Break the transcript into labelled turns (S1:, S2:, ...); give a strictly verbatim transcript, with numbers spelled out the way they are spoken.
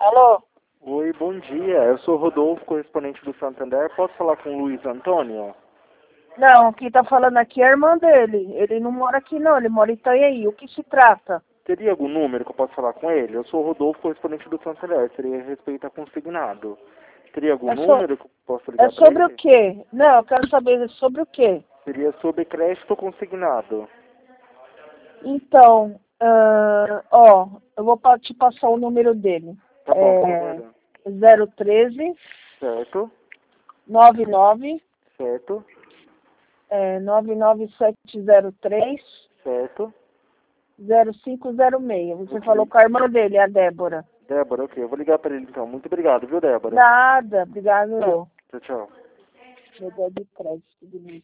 S1: Alô?
S2: Oi, bom dia. Eu sou Rodolfo, correspondente do Santander. Posso falar com o Luiz Antônio?
S1: Não, quem tá falando aqui é a irmã dele. Ele não mora aqui não, ele mora em Itanhaí. O que se trata?
S2: Teria algum número que eu possa falar com ele? Eu sou o Rodolfo, correspondente do Santander. Seria a respeito a consignado. Teria algum
S1: É, so...
S2: número que eu possa
S1: é
S2: ligar para
S1: sobre o
S2: ele?
S1: quê? Não, eu quero saber sobre o quê.
S2: Seria sobre crédito consignado.
S1: Então, ah, ó, eu vou pa- te passar o número dele.
S2: Tá bom, por
S1: É
S2: favor.
S1: zero treze,
S2: Certo,
S1: nove nove,
S2: certo,
S1: é, nove nove sete zero três,
S2: certo.
S1: zero cinco zero seis. Você
S2: Ok.
S1: falou com a irmã dele, a Débora.
S2: Débora, ok. Eu vou ligar para ele então. Muito obrigado, viu, Débora?
S1: Nada, obrigado eu.
S2: Tchau, tchau.
S1: Negócio de crédito, bonito.